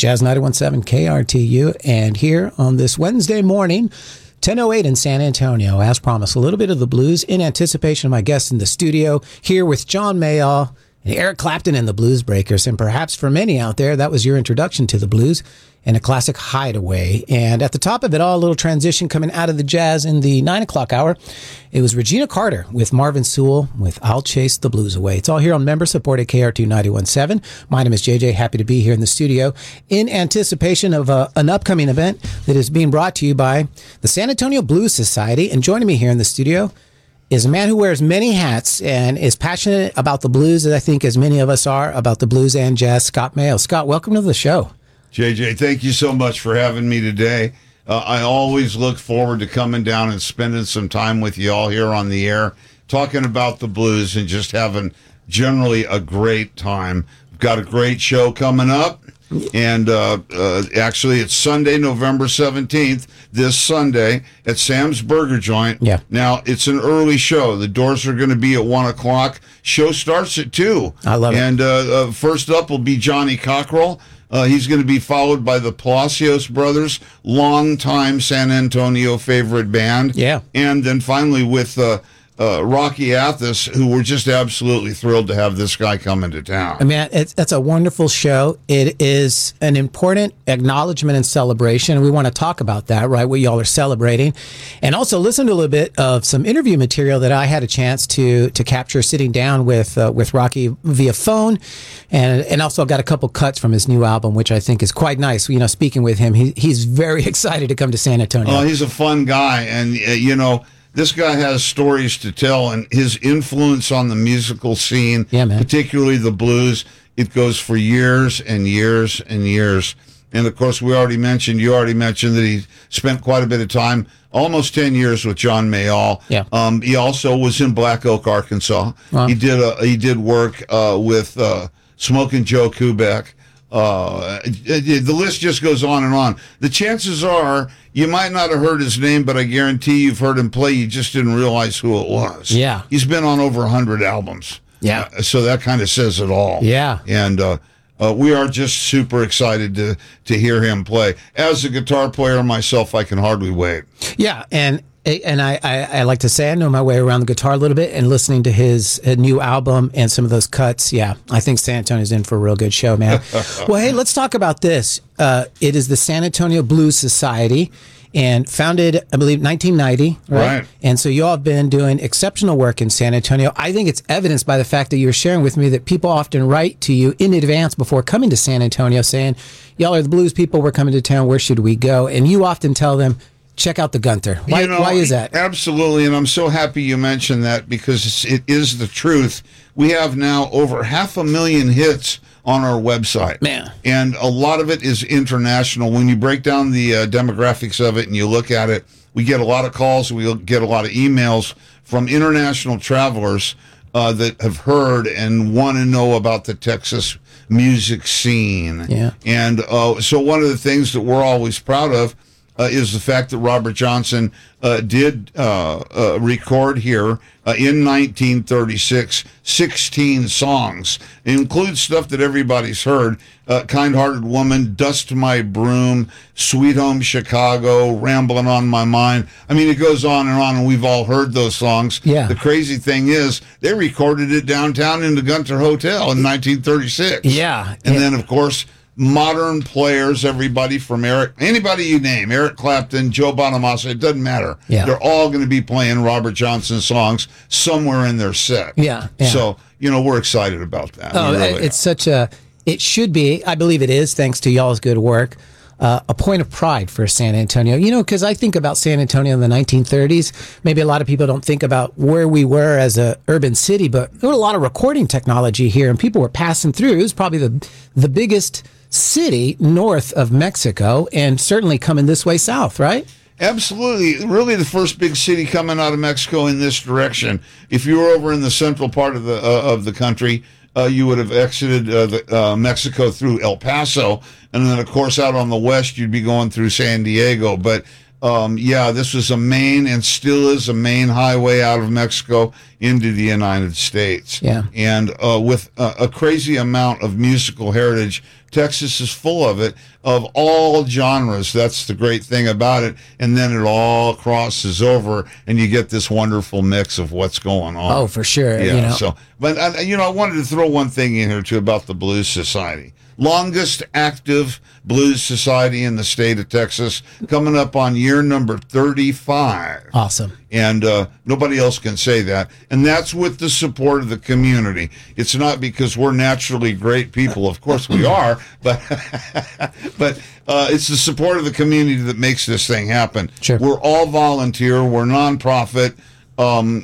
Jazz 91.7 KRTU, and here on this Wednesday morning, 10:08 in San Antonio, as promised, a little bit of the blues in anticipation of my guests in the studio, here with John Mayall and Eric Clapton and the Blues Breakers. And perhaps for many out there, that was your introduction to the blues and a classic hideaway. And at the top of it all, a little transition coming out of the jazz in the 9 o'clock hour. It was Regina Carter with Marvin Sewell with I'll Chase the Blues Away. It's all here on member-supported KRTU 91.7. My name is JJ. Happy to be here in the studio in anticipation of an upcoming event that is being brought to you by the San Antonio Blues Society. And joining me here in the studio is a man who wears many hats and is passionate about the blues, as I think as many of us are, about the blues and jazz, Scott Mayall. Scott, welcome to the show. JJ, thank you so much for having me today. I always look forward to coming down and spending some time with you all here on the air, talking about the blues and just having generally a great time. We've got a great show coming up, and actually it's Sunday, November 17th, this Sunday at Sam's Burger Joint. Yeah. Now, it's an early show. The doors are going to be at 1 o'clock. Show starts at 2. I love it. And first up will be Johnny Cockrell. He's going to be followed by the Palacios Brothers, longtime San Antonio favorite band. Yeah. And then finally with Rocky Athas, who we're just absolutely thrilled to have this guy come into town. I mean, it's a wonderful show. It is an important acknowledgement and celebration, and we want to talk about that, right, what y'all are celebrating. And also listen to a little bit of some interview material that I had a chance to capture sitting down with Rocky via phone. And also I've got a couple cuts from his new album, which I think is quite nice. You know, speaking with him, he's very excited to come to San Antonio. Oh, he's a fun guy, and, this guy has stories to tell, and his influence on the musical scene, particularly the blues, it goes for years and years and years. And, of course, you already mentioned that he spent quite a bit of time, almost 10 years with John Mayall. Yeah. He also was in Black Oak, Arkansas. Wow. He did work with Smokin' Joe Kubek. The list just goes on and on. The chances are you might not have heard his name, but I guarantee you've heard him play. You just didn't realize who it was. Yeah. He's been on over 100 albums. Yeah. So that kind of says it all. Yeah. And we are just super excited to hear him play. As a guitar player myself, I can hardly wait. Yeah, and I like to say I know my way around the guitar a little bit, and listening to his new album and some of those cuts, yeah, I think San Antonio's in for a real good show, man. Well, hey, let's talk about this. It is the San Antonio Blues Society, and founded, I believe, 1990, right? And so you all have been doing exceptional work in San Antonio. I think it's evidenced by the fact that you were sharing with me that people often write to you in advance before coming to San Antonio saying, y'all are the blues people, we're coming to town, where should we go? And you often tell them, check out the Gunther. Why is that? Absolutely, and I'm so happy you mentioned that because it is the truth. We have now over 500,000 hits on our website. Man. And a lot of it is international. When you break down the demographics of it and you look at it, we get a lot of calls, we get a lot of emails from international travelers that have heard and want to know about the Texas music scene. Yeah. And so one of the things that we're always proud of is the fact that Robert Johnson did record here in 1936 16 songs. It includes stuff that everybody's heard. Kind-Hearted Woman, Dust My Broom, Sweet Home Chicago, Rambling on My Mind. I mean, it goes on, and we've all heard those songs. Yeah. The crazy thing is, they recorded it downtown in the Gunther Hotel in 1936. Yeah. And then, of course, modern players, everybody from anybody you name, Eric Clapton, Joe Bonamassa, it doesn't matter. Yeah. They're all going to be playing Robert Johnson songs somewhere in their set. Yeah. So, we're excited about that. Oh, really it's such it should be, I believe it is, thanks to y'all's good work, a point of pride for San Antonio. Because I think about San Antonio in the 1930s. Maybe a lot of people don't think about where we were as a urban city, but there was a lot of recording technology here, and people were passing through. It was probably the biggest city north of Mexico, and certainly coming this way south, right? Absolutely. Really the first big city coming out of Mexico in this direction. If you were over in the central part of the country, you would have exited Mexico through El Paso, and then, of course, out on the west, you'd be going through San Diego. But this was a main and still is a main highway out of Mexico into the United States. Yeah. And with a crazy amount of musical heritage, Texas is full of it, of all genres. That's the great thing about it. And then it all crosses over, and you get this wonderful mix of what's going on. Oh, for sure. Yeah. You know. So, but I wanted to throw one thing in here too about the Blues Society. Longest active blues society in the state of Texas, coming up on year number 35. Awesome. And nobody else can say that. And that's with the support of the community. It's not because we're naturally great people. Of course we are, but it's the support of the community that makes this thing happen. Sure. We're all volunteer. We're nonprofit. And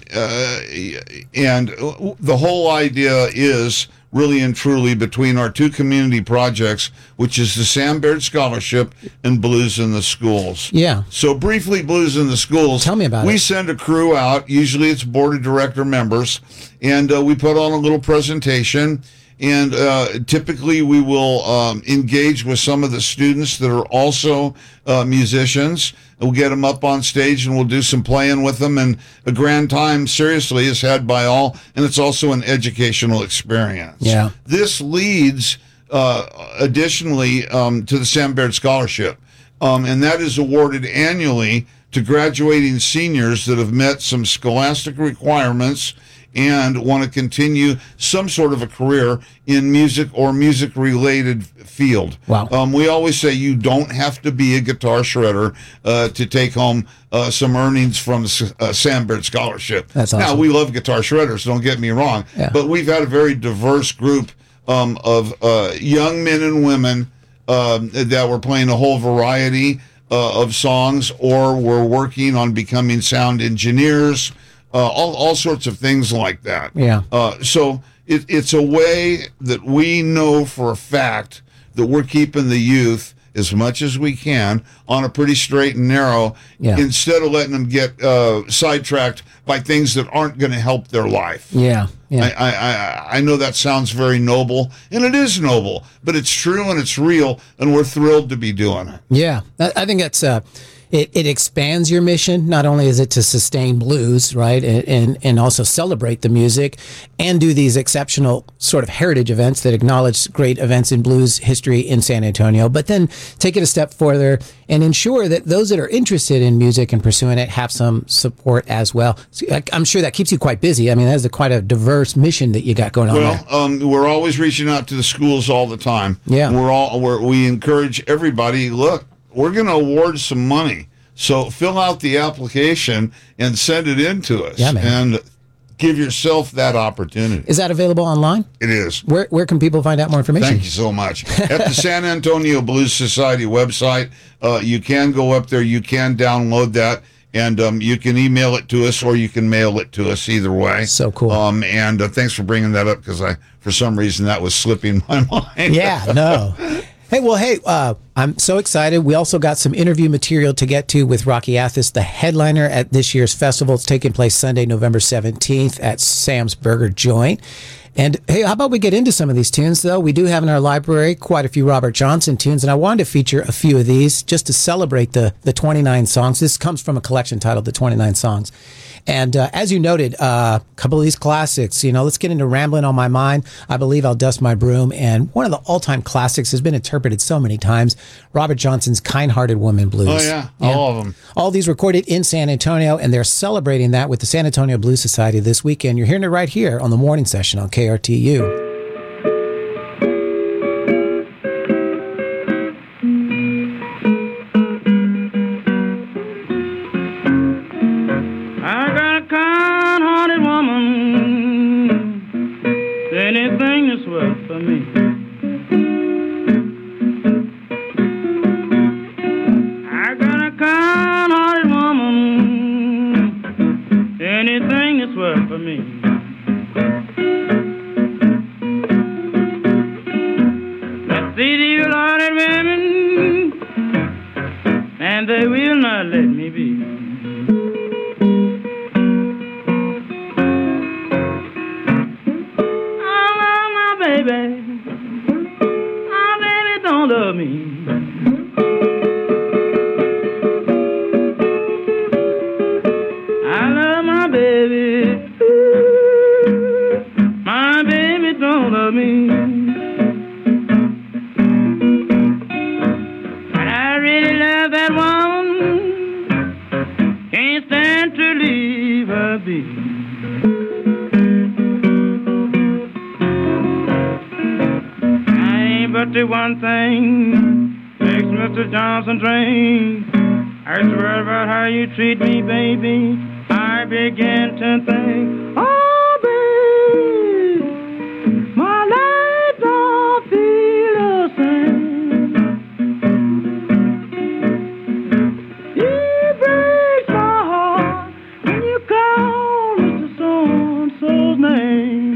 the whole idea is really and truly between our two community projects, which is the Sam Baird Scholarship and Blues in the Schools. Yeah. So briefly, Blues in the Schools. Tell me about it. We send a crew out. Usually it's board of director members, and we put on a little presentation. And typically we will engage with some of the students that are also musicians. We'll get them up on stage and we'll do some playing with them. And a grand time, seriously, is had by all. And it's also an educational experience. Yeah. This leads, additionally, to the Sam Baird Scholarship. And that is awarded annually to graduating seniors that have met some scholastic requirements and want to continue some sort of a career in music or music-related field. Wow. We always say you don't have to be a guitar shredder to take home some earnings from the Sam Baird Scholarship. That's awesome. Now, we love guitar shredders, don't get me wrong, Yeah. but we've had a very diverse group of young men and women that were playing a whole variety of songs or were working on becoming sound engineers, all sorts of things like that. Yeah. So it's a way that we know for a fact that we're keeping the youth as much as we can on a pretty straight and narrow, Yeah. instead of letting them get sidetracked by things that aren't going to help their life. Yeah. Yeah. I know that sounds very noble, and it is noble, but it's true and it's real, and we're thrilled to be doing it. Yeah, I think that's it expands your mission. Not only is it to sustain blues, right, and also celebrate the music, and do these exceptional sort of heritage events that acknowledge great events in blues history in San Antonio, but then take it a step further and ensure that those that are interested in music and pursuing it have some support as well. So I'm sure that keeps you quite busy. I mean, that's quite a diverse mission that you got going on there. Well, we're always reaching out to the schools all the time. Yeah. We encourage everybody, look, we're going to award some money. So fill out the application and send it in to us. Yeah, man. And give yourself that opportunity. Is that available online? It is. Where can people find out more information? Thank you so much. At the San Antonio Blues Society website, you can go up there, you can download that, and you can email it to us or you can mail it to us, either way. So cool. And thanks for bringing that up, because for some reason that was slipping my mind. Yeah, no. Hey, I'm so excited. We also got some interview material to get to with Rocky Athis, the headliner at this year's festival. It's taking place Sunday, November 17th at Sam's Burger Joint. And hey, how about we get into some of these tunes, though? We do have in our library quite a few Robert Johnson tunes, and I wanted to feature a few of these just to celebrate the 29 songs. This comes from a collection titled The 29 Songs. And as you noted, a couple of these classics, let's get into Ramblin' on My Mind. I Believe I'll Dust My Broom. And one of the all-time classics has been interpreted so many times, Robert Johnson's Kind-Hearted Woman Blues. Oh, yeah. All of them. All these recorded in San Antonio, and they're celebrating that with the San Antonio Blues Society this weekend. You're hearing it right here on the morning session on KRTU. but the one thing makes Mr. Johnson drink. I swear about how you treat me, baby. I begin to think, oh, baby, my life don't feel the same. It breaks my heart when you call Mr. So-and-so's name.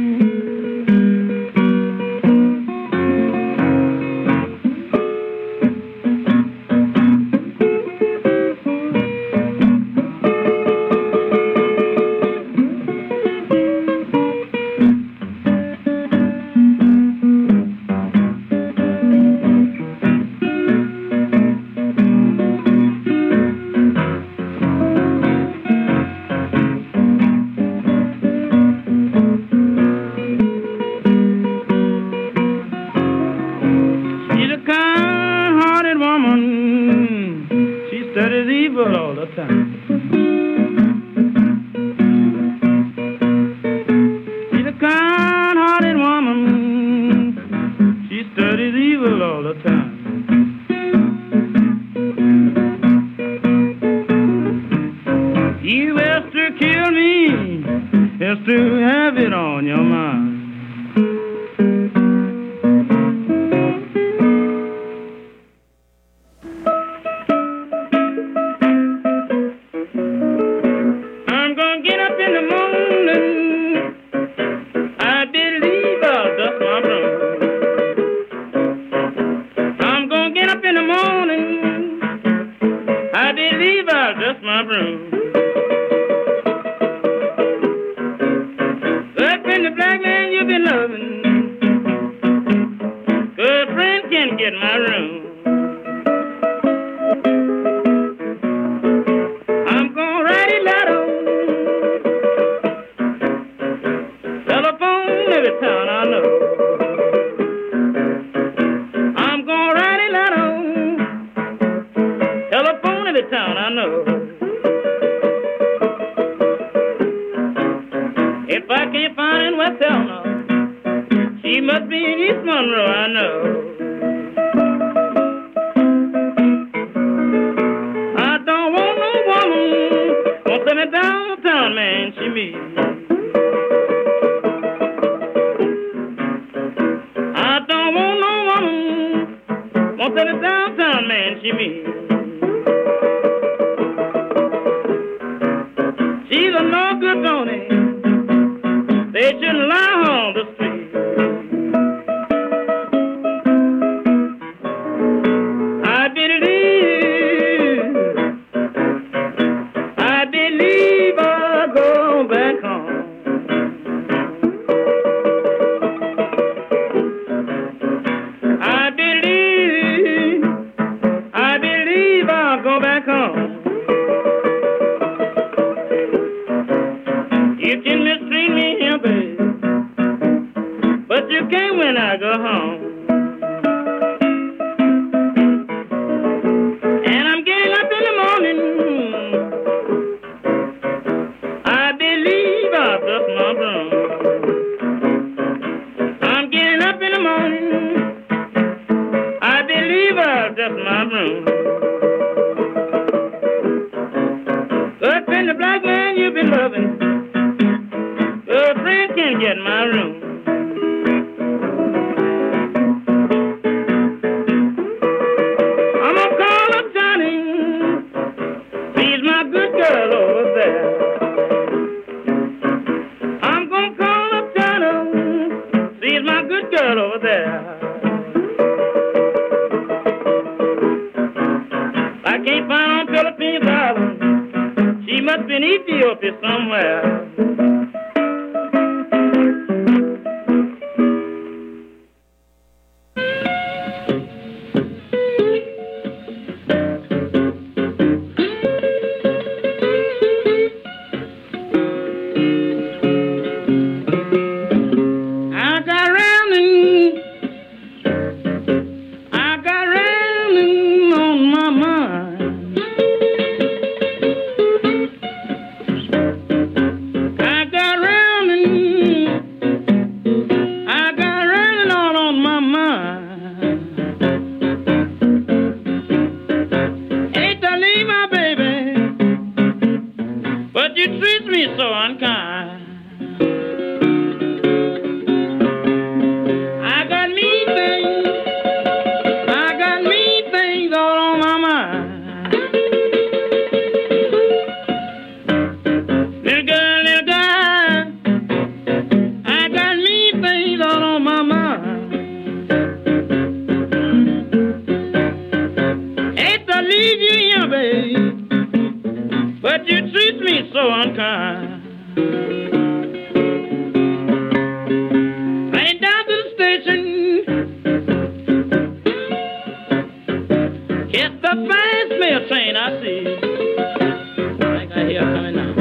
a fast mail train I see. I think I hear it coming now.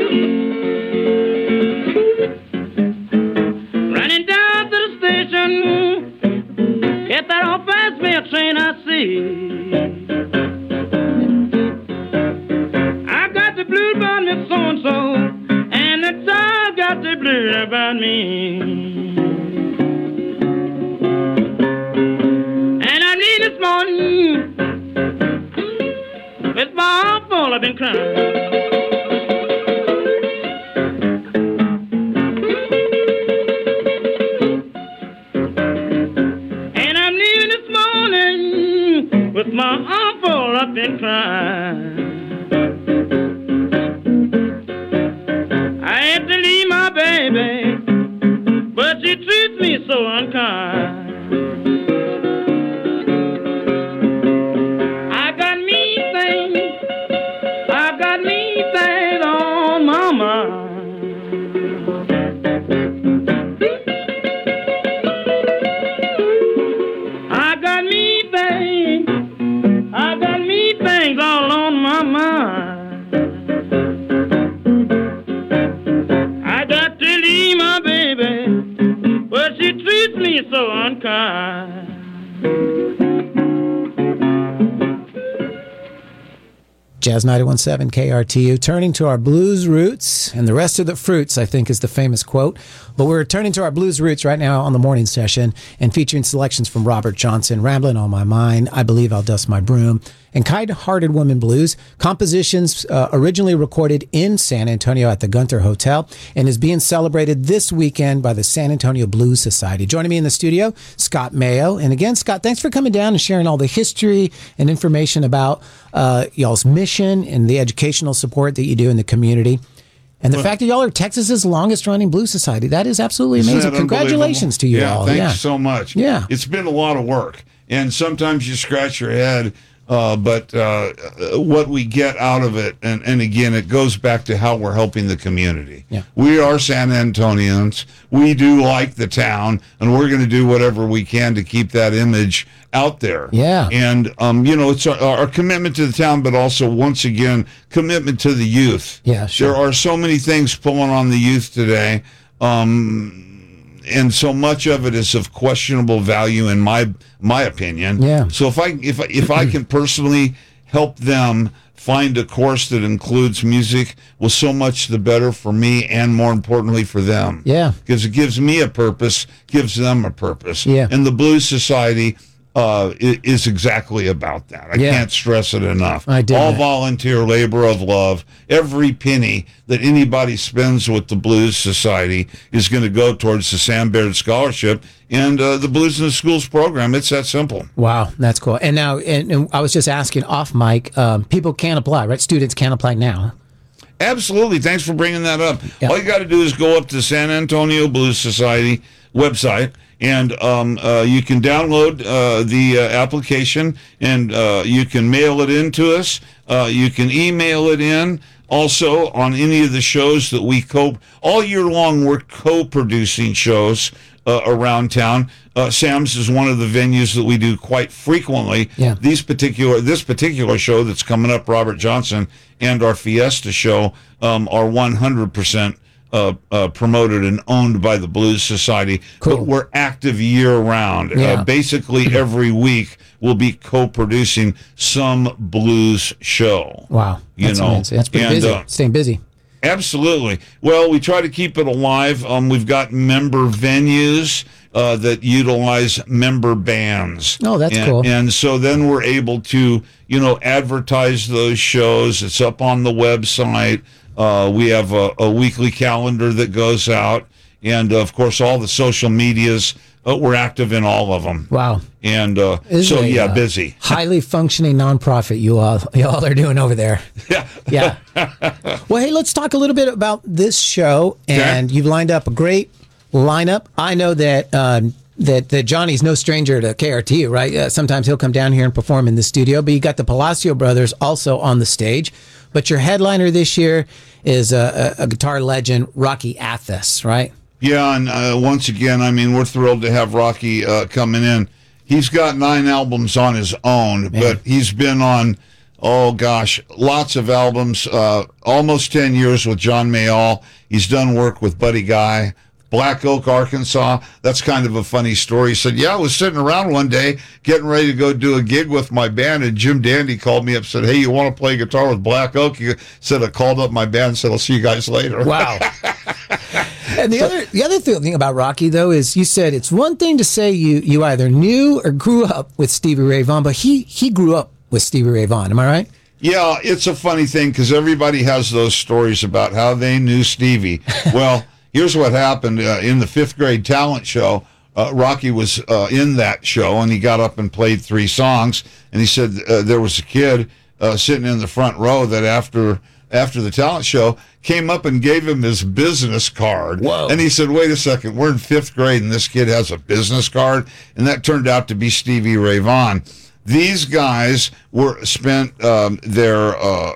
Running down to the station, get that old fast mail train I see. I got the blues about me so-and-so, and the dog got the blues about me. And I need this morning, with my arm full, I've been crying. With my arm full up and crying. I had to leave my baby, but she treats me so unkind. I got mean things on my mind. I got mean things all on my mind. I got to leave my baby, but she treats me so unkind. Jazz 91.7 KRTU, turning to our blues roots, and the rest of the fruits, I think, is the famous quote. But we're turning to our blues roots right now on the morning session and featuring selections from Robert Johnson, Ramblin' on My Mind, I Believe I'll Dust My Broom, and Kind-Hearted Woman Blues, compositions originally recorded in San Antonio at the Gunther Hotel, and is being celebrated this weekend by the San Antonio Blues Society. Joining me in the studio, Scott Mayo. And again, Scott, thanks for coming down and sharing all the history and information about y'all's mission and the educational support that you do in the community. And the fact that y'all are Texas's longest running blues society, that is absolutely amazing. Congratulations to you all. Thank you so much. Yeah. It's been a lot of work. And sometimes you scratch your head, but what we get out of it, and again, it goes back to how we're helping the community. Yeah. We are San Antonians. We do like the town, and we're going to do whatever we can to keep that image out there. Yeah. And, it's our commitment to the town, but also, once again, commitment to the youth. Yeah, sure. There are so many things pulling on the youth today, and so much of it is of questionable value, in my opinion. Yeah. So if I can personally help them find a course that includes music, well, so much the better for me, and more importantly for them. Yeah. Because it gives me a purpose, gives them a purpose. Yeah. And the Blues Society is exactly about that. I can't stress it enough. I did All that. volunteer labor of love. Every penny that anybody spends with the Blues Society is going to go towards the Sam Baird Scholarship and the Blues in the Schools program. It's that simple. Wow, that's cool. And now, and I was just asking off mic, people can apply, right? Students can apply now. Absolutely. Thanks for bringing that up. Yeah. All you got to do is go up to the San Antonio Blues Society website, and you can download the application, and you can mail it in to us. You can email it in. Also, on any of the shows that we all year long, we're co-producing shows around town. Sam's is one of the venues that we do quite frequently. Yeah. This particular show that's coming up, Robert Johnson, and our Fiesta show are 100% promoted and owned by the Blues Society. Cool. But we're active year-round. Yeah. Basically, every week we'll be co-producing some blues show. Wow, that's amazing. That's pretty busy. Staying busy. Absolutely. Well, we try to keep it alive. We've got member venues that utilize member bands. Oh, that's cool. And so then we're able to, advertise those shows. It's up on the website. We have a weekly calendar that goes out. And, of course, all the social medias, we're active in all of them. Wow. And busy. Highly functioning nonprofit you all are doing over there. Yeah. Well, hey, let's talk a little bit about this show. And You've lined up a great lineup. I know that that Johnny's no stranger to KRTU, right? Sometimes he'll come down here and perform in the studio. But you got the Palacio Brothers also on the stage. But your headliner this year is a guitar legend, Rocky Athas, right? Yeah, and once again, we're thrilled to have Rocky coming in. he's got 9 albums on his own, but he's been on, oh gosh, lots of albums, almost 10 years with John Mayall. He's done work with Buddy Guy. Black Oak, Arkansas. That's kind of a funny story. He said, yeah, I was sitting around one day getting ready to go do a gig with my band, and Jim Dandy called me up and said, hey, you want to play guitar with Black Oak? He said, I called up my band and said, I'll see you guys later. Wow. And the other thing about Rocky, though, is you said it's one thing to say you either knew or grew up with Stevie Ray Vaughan, but he grew up with Stevie Ray Vaughan. Am I right? Yeah, it's a funny thing because everybody has those stories about how they knew Stevie. Well, here's what happened in the 5th grade talent show. Rocky was in that show, and he got up and played 3 songs. And he said there was a kid sitting in the front row that after the talent show came up and gave him his business card. Whoa. And he said, wait a second, we're in 5th grade, and this kid has a business card? And that turned out to be Stevie Ray Vaughan. These guys spent their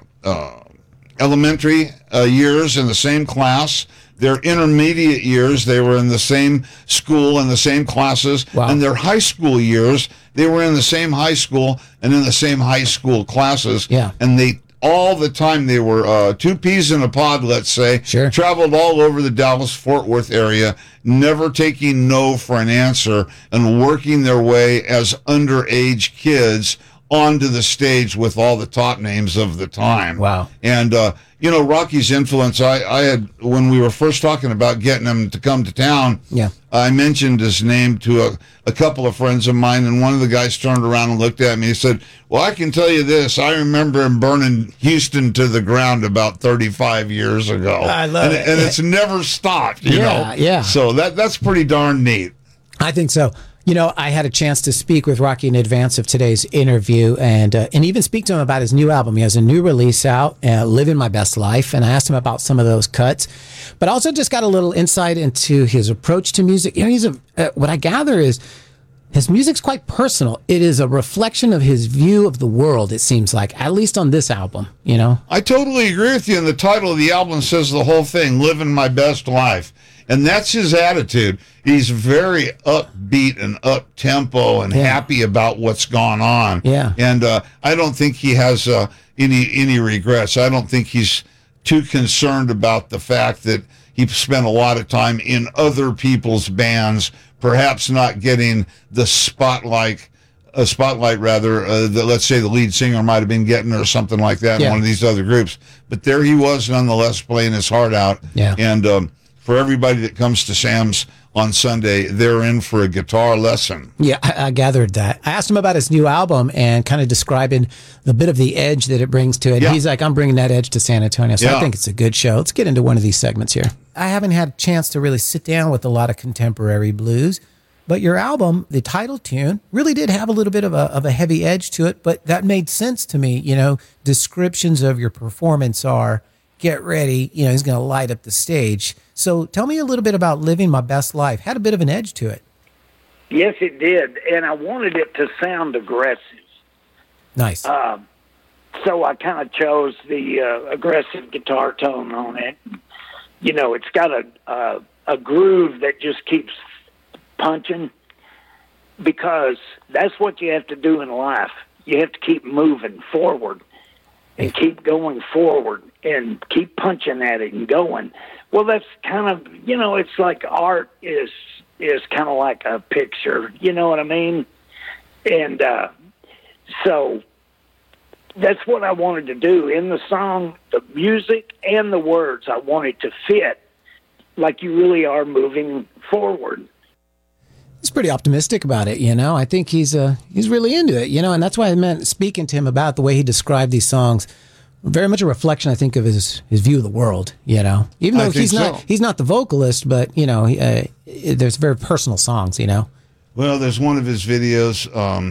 elementary years in the same class. Their intermediate years, they were in the same school and the same classes. Wow. And their high school years, they were in the same high school and in the same high school classes. Yeah. And all the time, they were 2 peas in a pod, let's say. Sure. Traveled all over the Dallas-Fort Worth area, never taking no for an answer, and working their way as underage kids onto the stage with all the top names of the time. Wow. And, Rocky's influence, I had, when we were first talking about getting him to come to town, I mentioned his name to a couple of friends of mine, and one of the guys turned around and looked at me and said, well, I can tell you this, I remember him burning Houston to the ground about 35 years ago. I love it. And it's never stopped, you know? Yeah. So that's pretty darn neat. I think so. I had a chance to speak with Rocky in advance of today's interview and even speak to him about his new album. He has a new release out, Living My Best Life, and I asked him about some of those cuts. But also just got a little insight into his approach to music. What I gather is his music's quite personal. It is a reflection of his view of the world, it seems like, at least on this album, I totally agree with you, and the title of the album says the whole thing, Living My Best Life. And that's his attitude. He's very upbeat and up-tempo and happy about what's gone on. Yeah. And I don't think he has any regrets. I don't think he's too concerned about the fact that he spent a lot of time in other people's bands, perhaps not getting the spotlight rather, let's say the lead singer might have been getting or something like that in one of these other groups. But there he was nonetheless playing his heart out. Yeah. And for everybody that comes to Sam's on Sunday, they're in for a guitar lesson. Yeah, I gathered that. I asked him about his new album and kind of describing the bit of the edge that it brings to it. Yeah. He's like, I'm bringing that edge to San Antonio. So I think it's a good show. Let's get into one of these segments here. I haven't had a chance to really sit down with a lot of contemporary blues, but your album, the title tune, really did have a little bit of a heavy edge to it, but that made sense to me. Descriptions of your performance are, get ready, he's going to light up the stage. So tell me a little bit about Living My Best Life. Had a bit of an edge to it. Yes, it did, and I wanted it to sound aggressive. Nice. So I kind of chose the aggressive guitar tone on it. It's got a groove that just keeps punching, because that's what you have to do in life. You have to keep moving forward and keep going forward and keep punching at it and going. Well, that's kind of, it's like art is kind of like a picture, you know what I mean? And so that's what I wanted to do in the song, the music and the words. I wanted to fit like you really are moving forward. He's pretty optimistic about it, I think he's really into it, and that's why I meant speaking to him about the way he described these songs. Very much a reflection, I think, of his view of the world, Even though he's not the vocalist, but, there's very personal songs, Well, there's one of his videos,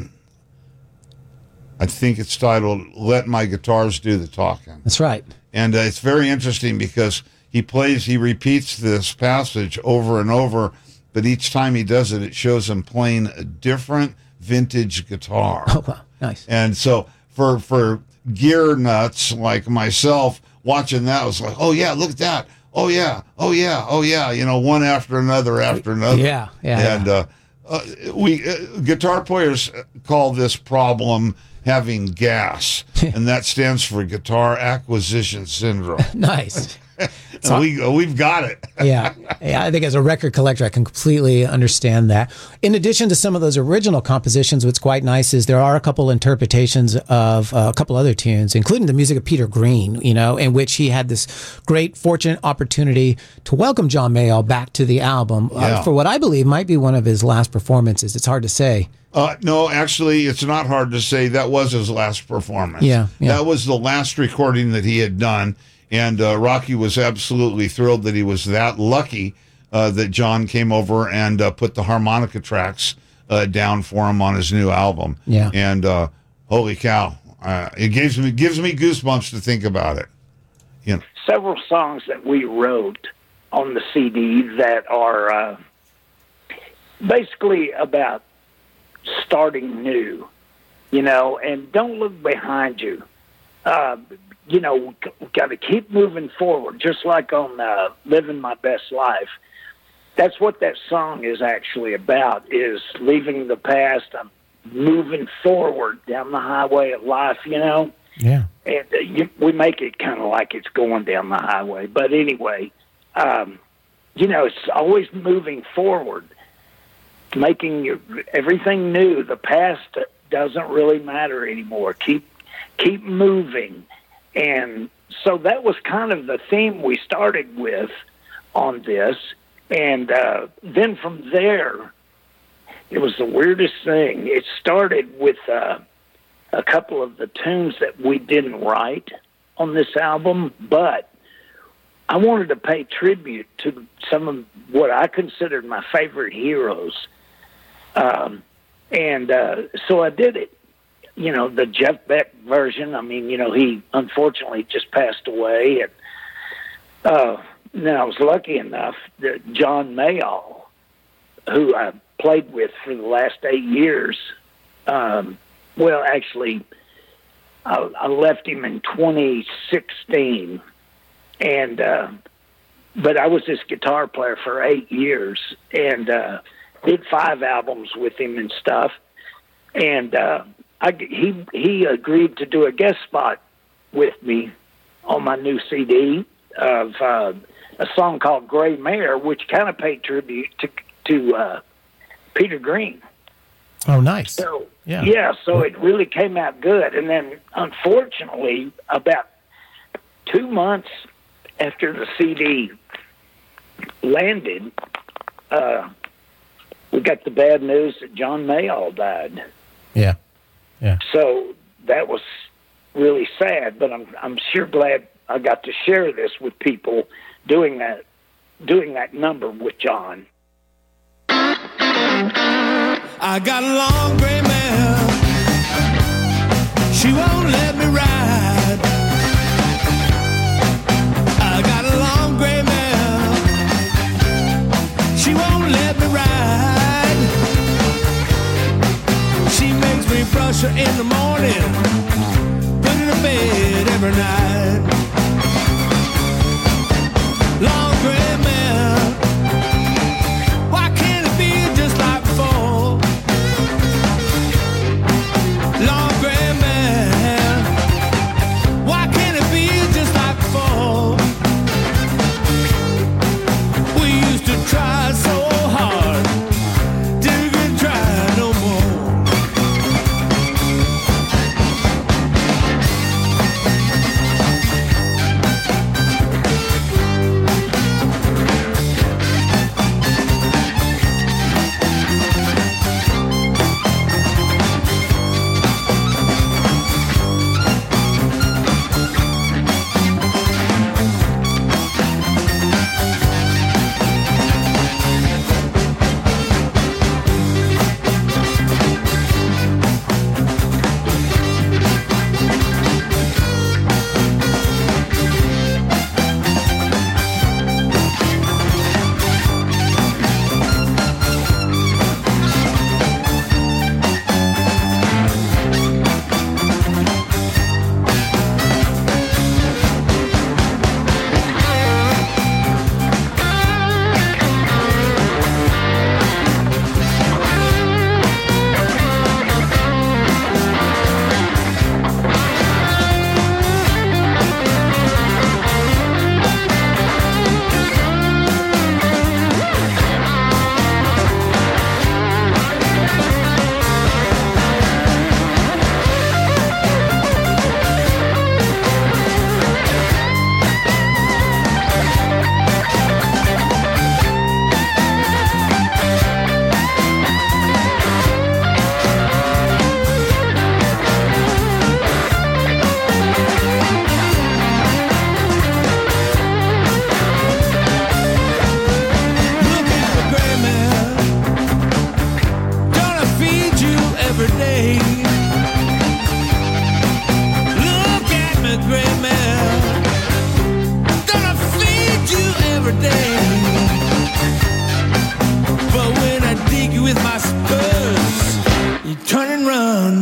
I think it's titled, Let My Guitars Do the Talking. That's right. And it's very interesting because he repeats this passage over and over, but each time he does it, it shows him playing a different vintage guitar. Oh, wow. Nice. And so for gear nuts like myself, watching that was like, oh, yeah, look at that. Oh, yeah. Oh, yeah. Oh, yeah. One after another. Yeah. And we guitar players call this problem having gas, and that stands for guitar acquisition syndrome. Nice. So we've got it. Yeah, I think as a record collector, I can completely understand that. In addition to some of those original compositions, what's quite nice is there are a couple interpretations of a couple other tunes, including the music of Peter Green, in which he had this great fortunate opportunity to welcome John Mayall back to the album for what I believe might be one of his last performances. It's hard to say. No, actually, it's not hard to say. That was his last performance. Yeah. That was the last recording that he had done. And Rocky was absolutely thrilled that he was that lucky that John came over and put the harmonica tracks down for him on his new album. Yeah. And holy cow, it gives me goosebumps to think about it. Several songs that we wrote on the CD that are basically about starting new, and don't look behind you. Got to keep moving forward, just like on Living My Best Life. That's what that song is actually about, is leaving the past and moving forward down the highway of life, Yeah. And we make it kind of like it's going down the highway. But anyway, it's always moving forward, making everything new. The past doesn't really matter anymore. Keep moving. And so that was kind of the theme we started with on this. And then from there, it was the weirdest thing. It started with a couple of the tunes that we didn't write on this album, but I wanted to pay tribute to some of what I considered my favorite heroes. So I did it. The Jeff Beck version, he unfortunately just passed away. And then I was lucky enough that John Mayall, who I played with for the last 8 years, actually, I left him in 2016. But I was his guitar player for 8 years and did 5 albums with him and stuff. And he agreed to do a guest spot with me on my new CD of a song called Gray Mare, which kind of paid tribute to Peter Green. Oh, nice. So, so it really came out good. And then, unfortunately, about 2 months after the CD landed, we got the bad news that John Mayall died. Yeah. So that was really sad, but I'm sure glad I got to share this with people doing that number with John. I got a long gray mare. She won't let me ride. I got a long gray mare. She won't let me ride. She makes me brush her in the morning, put her to bed every night. Long gray mare. Why can't it be just like before? Long gray mare. Why can't it be just like before? We used to try so hard, didn't try no more.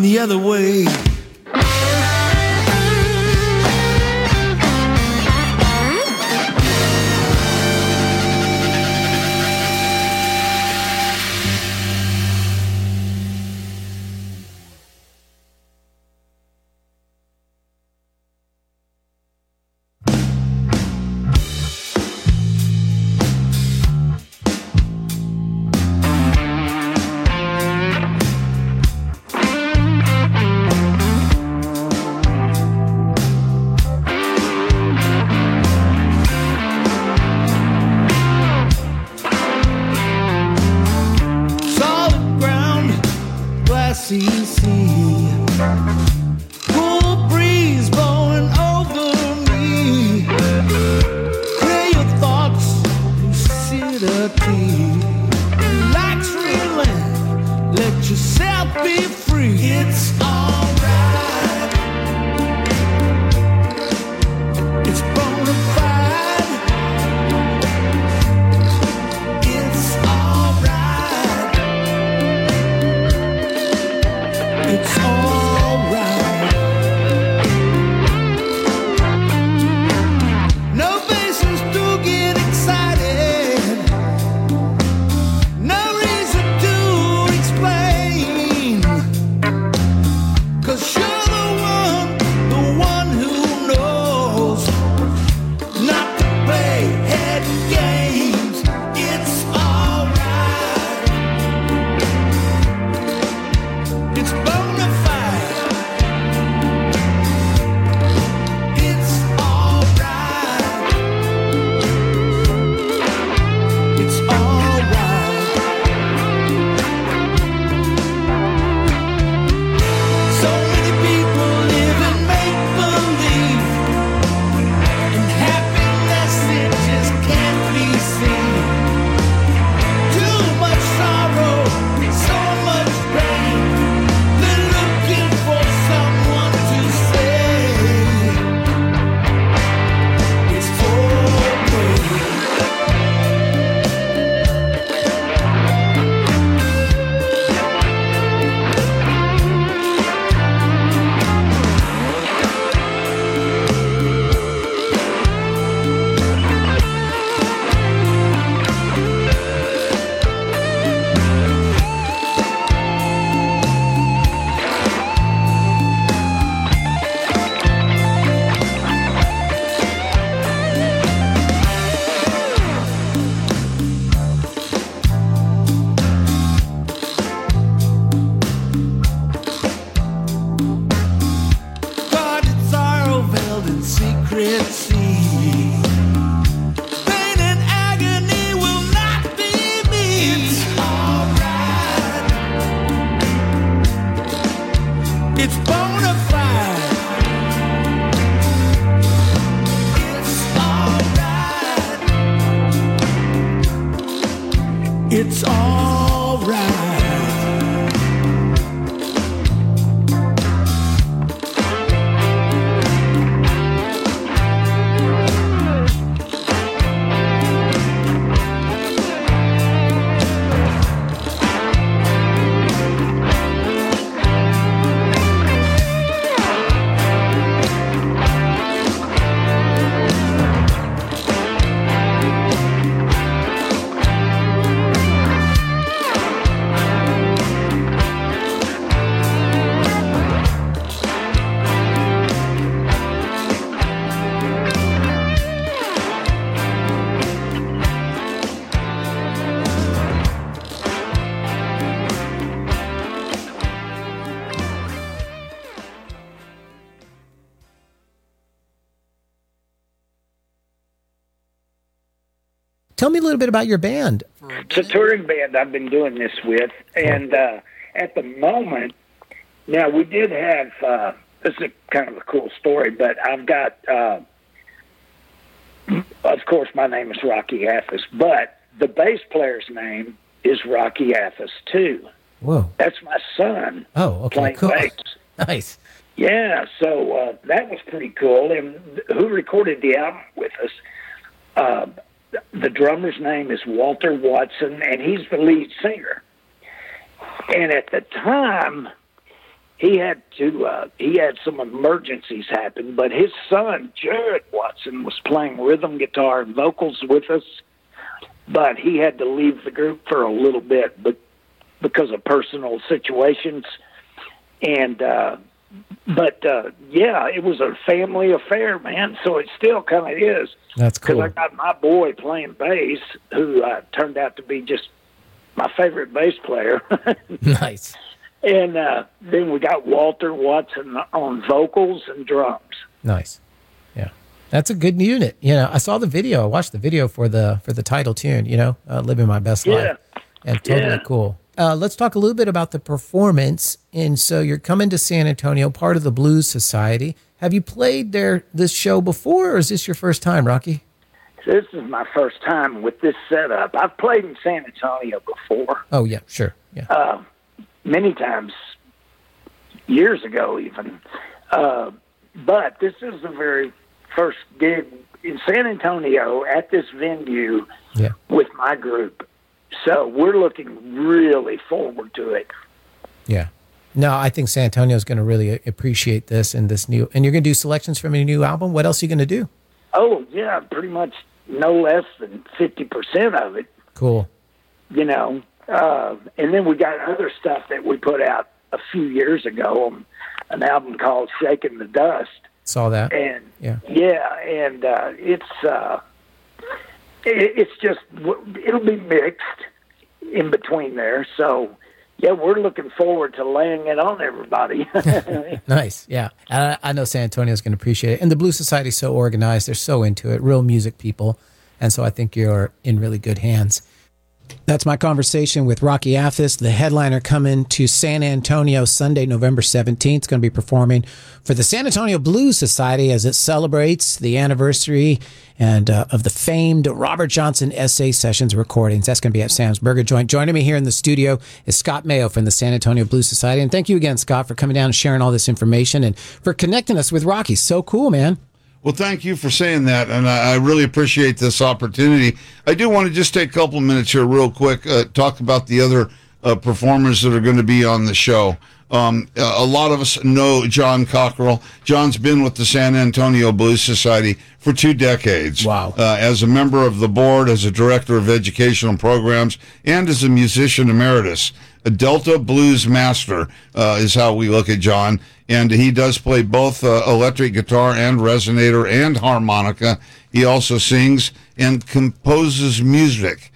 the other way. It's all right. Tell me a little bit about your band. It's a touring band I've been doing this with, and at the moment, now we did have, this is kind of a cool story, but I've got, of course, my name is Rocky Athas, but the bass player's name is Rocky Athas, too. Whoa. That's my son. Oh, okay, playing cool. bass. Nice. Yeah, so that was pretty cool. And who recorded the album with us? The drummer's name is Walter Watson, and he's the lead singer. And at the time, he had some emergencies happen, but his son, Jared Watson, was playing rhythm guitar and vocals with us, but he had to leave the group for a little bit because of personal situations. And, yeah, it was a family affair, man. So it still kind of is. That's cool. Because I got my boy playing bass, who turned out to be just my favorite bass player. Nice. And then we got Walter Watson on vocals and drums. Nice. Yeah. That's a good unit. You know, I saw the video. I watched the video for the title tune, you know, Living My Best Life. And totally cool. Let's talk a little bit about the performance. And so you're coming to San Antonio, part of the Blues Society. Have you played this show before, or is this your first time, Rocky? This is my first time with this setup. I've played in San Antonio before. Oh, yeah, sure. Yeah. Many times, years ago even. But this is the very first gig in San Antonio at this venue with my group. So we're looking really forward to it. Yeah. No, I think San Antonio is going to really appreciate this and this new. And you're going to do selections from a new album. What else are you going to do? Oh, yeah, pretty much no less than 50% of it. Cool. You know, and then we got other stuff that we put out a few years ago on an album called Shaking the Dust. Saw that. And it's just, it'll be mixed in between there. So, yeah, we're looking forward to laying it on everybody. Nice, yeah. I know San Antonio's going to appreciate it. And the Blues Society's so organized. They're so into it, real music people. And so I think you're in really good hands. That's my conversation with Rocky Athis, the headliner coming to San Antonio Sunday, November 17th. It's going to be performing for the San Antonio Blues Society as it celebrates the anniversary and of the famed Robert Johnson essay sessions recordings. That's going to be at Sam's Burger Joint. Joining me here in the studio is Scott Mayo from the San Antonio Blues Society. And thank you again, Scott, for coming down and sharing all this information and for connecting us with Rocky. So cool, man. Well, thank you for saying that, and I really appreciate this opportunity. I do want to just take a couple minutes here real quick, talk about the other performers that are going to be on the show. A lot of us know John Cockrell. John's been with the San Antonio Blues Society for 2 decades. Wow. As a member of the board, as a director of educational programs, and as a musician emeritus. A Delta Blues Master is how we look at John. And he does play both electric guitar and resonator and harmonica. He also sings and composes music.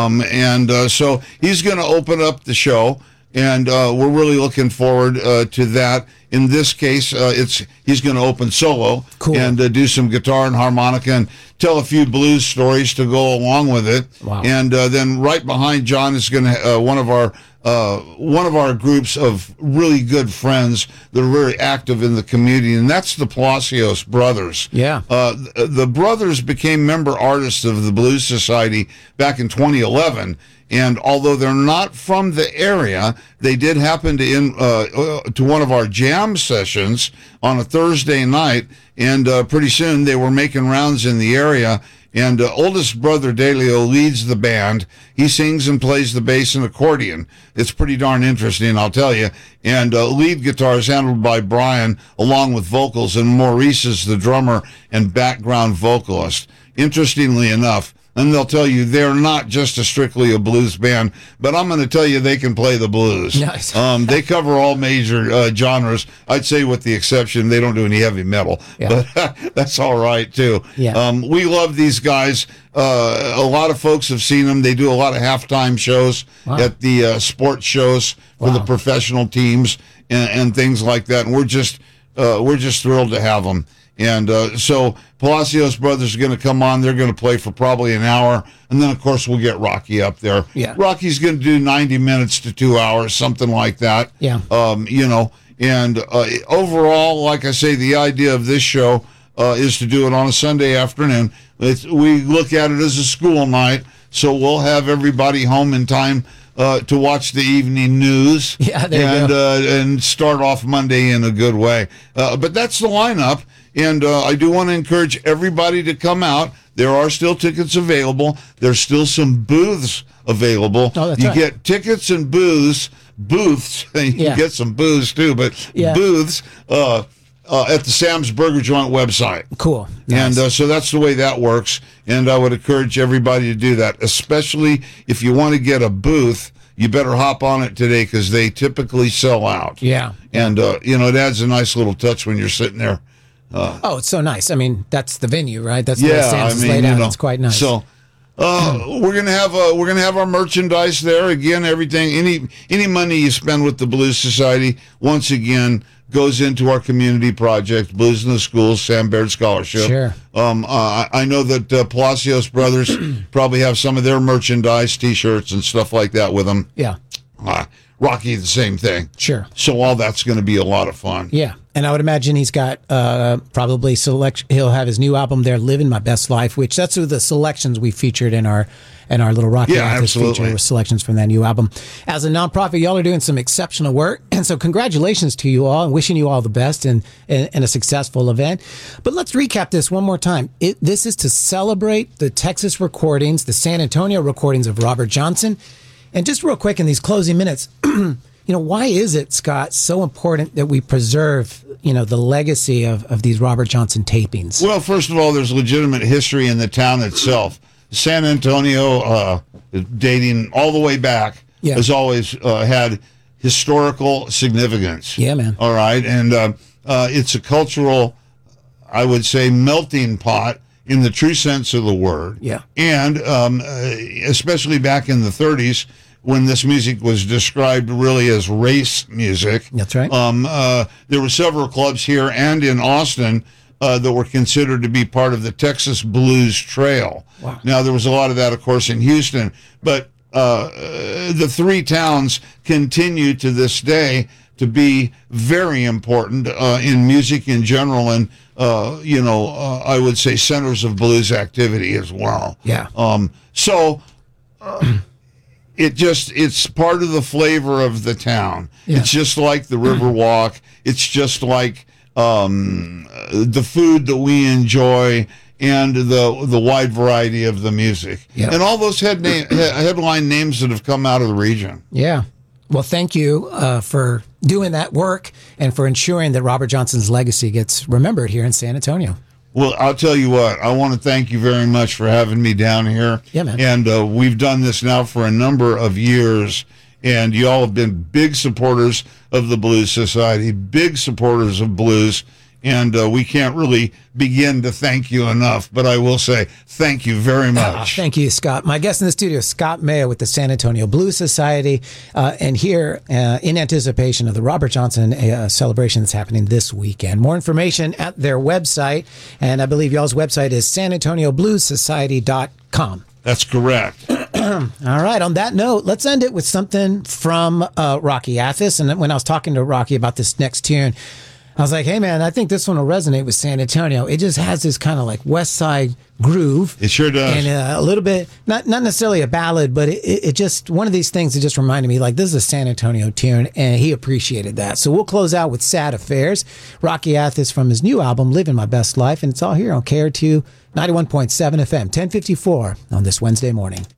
So he's going to open up the show, and we're really looking forward to that. In this case, he's going to open solo and do some guitar and harmonica and tell a few blues stories to go along with it. Wow. And then right behind John is going to one of our groups of really good friends that are very active in the community, and that's the Palacios brothers. Yeah. The brothers became member artists of the Blues Society back in 2011. And although they're not from the area, they did happen to one of our jam sessions on a Thursday night, and pretty soon they were making rounds in the area. And oldest brother Delio leads the band. He sings and plays the bass and accordion. It's pretty darn interesting, I'll tell you. And lead guitar is handled by Brian, along with vocals, and Maurice is the drummer and background vocalist. Interestingly enough, and they'll tell you they're not just strictly a blues band, but I'm going to tell you they can play the blues. Nice. They cover all major genres. I'd say with the exception, they don't do any heavy metal, but that's all right too. Yeah. We love these guys. A lot of folks have seen them. They do a lot of halftime shows at the sports shows for the professional teams and things like that. And we're just thrilled to have them. And so Palacios Brothers are going to come on. They're going to play for probably an hour. And then, of course, we'll get Rocky up there. Yeah. Rocky's going to do 90 minutes to 2 hours, something like that. Yeah. And overall, like I say, the idea of this show is to do it on a Sunday afternoon. We look at it as a school night, so we'll have everybody home in time to watch the evening news. Yeah, there you go. And start off Monday in a good way. But that's the lineup. And I do want to encourage everybody to come out. There are still tickets available. There's still some booths available. Oh, that's you right. get tickets and booths booths. You Yeah. can get some booze too, but Yeah. booths at the Sam's Burger Joint website. Cool. And Nice. so that's the way that works. And I would encourage everybody to do that, especially if you want to get a booth. You better hop on it today because they typically sell out. Yeah. And, it adds a nice little touch when you're sitting there. Oh, it's so nice. I mean, that's the venue, right? That's the way Sam's is laid out. It's quite nice. So we're gonna have our merchandise there again. Everything, any money you spend with the Blues Society, once again, goes into our community project, Blues in the Schools, Sam Baird Scholarship. Sure. I know that Palacios Brothers probably have some of their merchandise, T-shirts, and stuff like that with them. Yeah. Rocky, the same thing. Sure. So all that's going to be a lot of fun. Yeah. And I would imagine he's got probably he'll have his new album there, Living My Best Life, which that's the selections we featured in our little Rocky Yeah, Mathis absolutely. feature with selections from that new album. As a nonprofit, y'all are doing some exceptional work. And so congratulations to you all and wishing you all the best and a successful event. But let's recap this one more time. This is to celebrate the Texas recordings, the San Antonio recordings of Robert Johnson. And just real quick in these closing minutes, why is it, Scott, so important that we preserve, the legacy of these Robert Johnson tapings? Well, first of all, there's legitimate history in the town itself. San Antonio, dating all the way back, Yeah. has always had historical significance. Yeah, man. All right. And it's a cultural, I would say, melting pot in the true sense of the word. Yeah. And especially back in the 30s, when this music was described really as race music. That's right. There were several clubs here and in Austin that were considered to be part of the Texas Blues Trail. Wow. Now, there was a lot of that, of course, in Houston, but the three towns continue to this day to be very important in music in general and, I would say centers of blues activity as well. Yeah. It's part of the flavor of the town. Yeah. It's just like the Riverwalk. It's just like the food that we enjoy and the wide variety of the music. Yeah. And all those headline names that have come out of the region. Yeah. Well, thank you for doing that work and for ensuring that Robert Johnson's legacy gets remembered here in San Antonio. Well, I'll tell you what, I want to thank you very much for having me down here. Yeah, man. And we've done this now for a number of years, and you all have been big supporters of the Blues Society, big supporters of blues, and we can't really begin to thank you enough, but I will say thank you very much. Thank you, Scott. My guest in the studio is Scott Mayo with the San Antonio Blues Society, and here in anticipation of the Robert Johnson celebration that's happening this weekend. More information at their website, and I believe y'all's website is sanantoniobluessociety.com. That's correct. All right. On that note, let's end it with something from Rocky Athis. And when I was talking to Rocky about this next tune, I was like, hey, man, I think this one will resonate with San Antonio. It just has this kind of like West Side groove. It sure does. And a little bit, not necessarily a ballad, but it just, one of these things that just reminded me, like, this is a San Antonio tune, and he appreciated that. So we'll close out with Sad Affairs. Rocky Athis from his new album, Living My Best Life, and it's all here on KRTU 91.7 FM, 1054 on this Wednesday morning.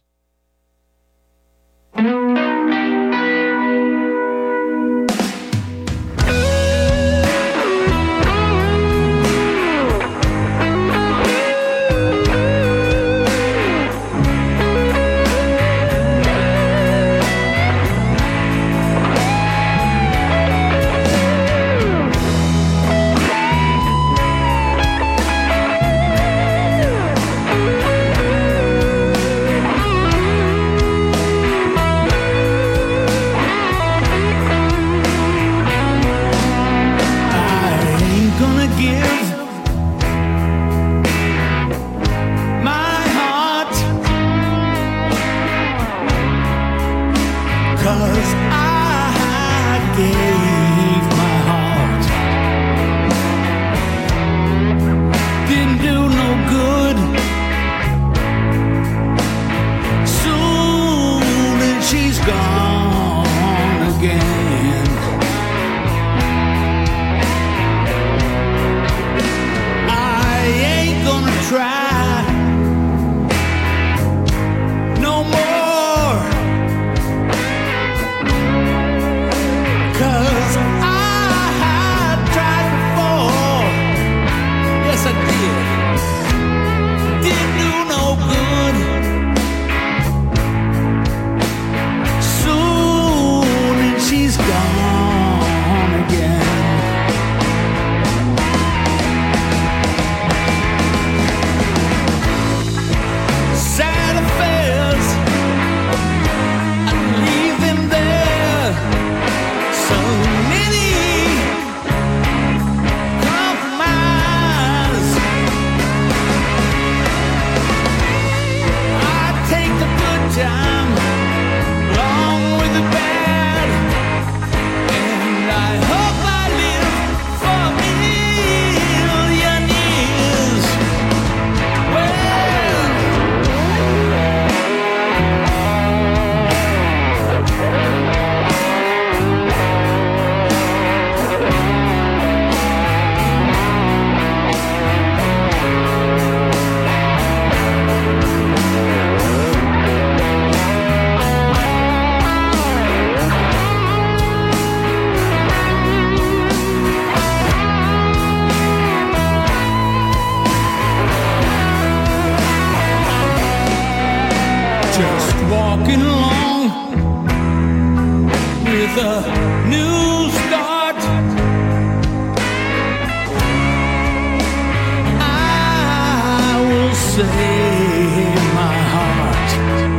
say my heart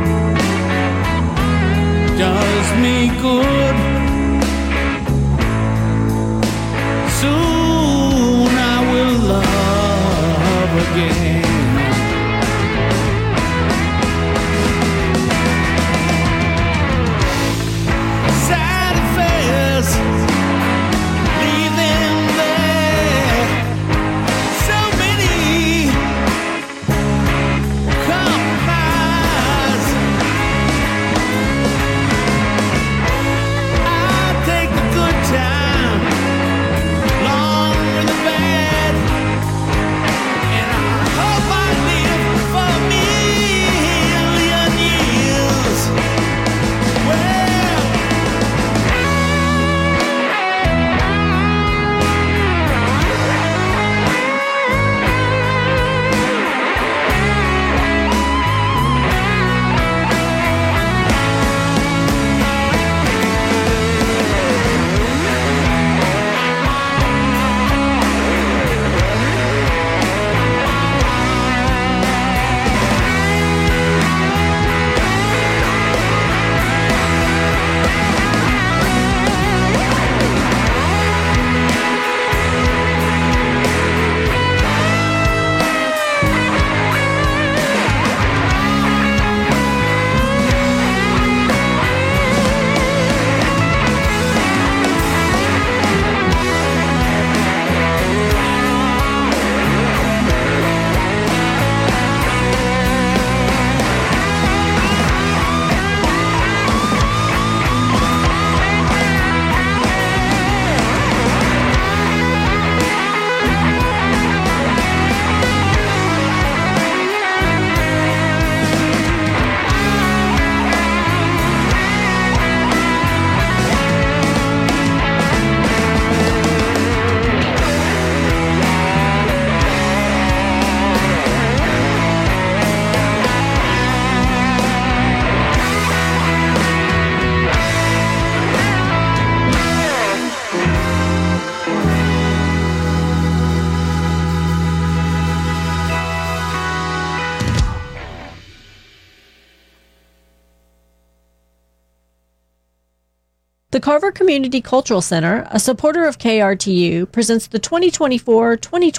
does me good. Soon I will love again. Sad affairs, leave them there. So many compromise. I take the good time along with the bad, and I hope I live for a million years. Well, the Carver Community Cultural Center, a supporter of KRTU, presents the 2024-2025